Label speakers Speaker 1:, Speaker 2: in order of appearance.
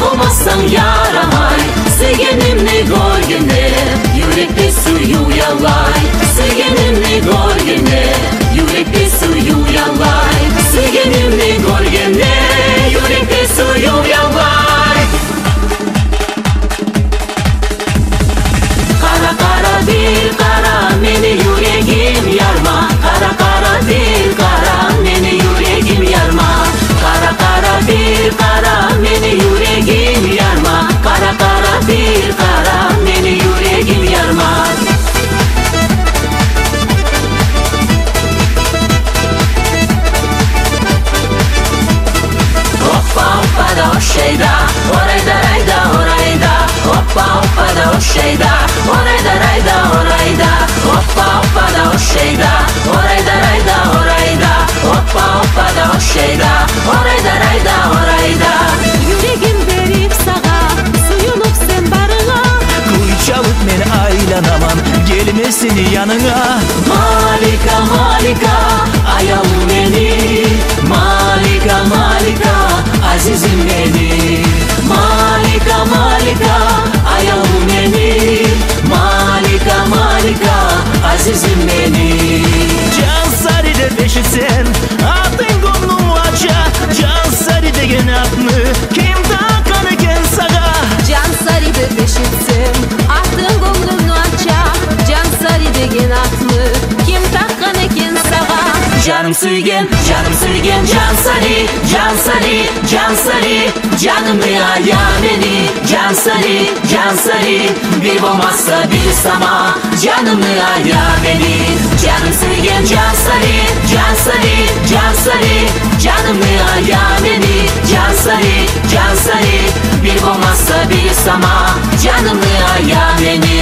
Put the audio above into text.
Speaker 1: olmazsan yaramay. Sevgenimni görgende yürekte suyu yalay. Sevgenimni görgende yürekte suyu yalay. Sevgenimni görgende yürekte suyu yalay. Kara kara bir kara meni yüreğim yarma. Kara kara bir kara meni yüreğim yarma. Kara kara bir kara meni yüreğim yarma. Kara kara bir kara meni yüreğim yarma. Hoppa hoppa da o şeyda, orayda rayda orayda. Hoppa hoppa da o şeyda, orayda rayda orayda. Hoppa hoppa da o şeyda, orayda rayda orayda. Hoppa hoppa da o şeyda, orayda rayda orayda.
Speaker 2: Yüreğim verip sağa, suyunup sen barığa.
Speaker 3: Kuy çalıp men aylanamam, gelmesin yanına.
Speaker 1: Malika malika ayal beni. Malika malika azizim beni. Malika malika ayal beni. Malika malika azizim beni.
Speaker 3: Can sarıda peşitsen, atın gönlümü aça. Can sarıda gene atını, kim takan eken sağa.
Speaker 2: Can sarıda peşitsin, attın gönlünü aça. Can sarıda gene atlı, kim takkan eken sağa.
Speaker 1: Canım suygen, canım suygen, can sarı, can sarı, can sarı. Canımı ya beni, can sarı, can sarı. Bir olmazsa bir sama, canımı ya beni. Canım suygen, can sarı, can sarı, can sarı. Canımı ya beni, can sarı, can sarı. Bir olmazsa bir sama, canımı ya beni.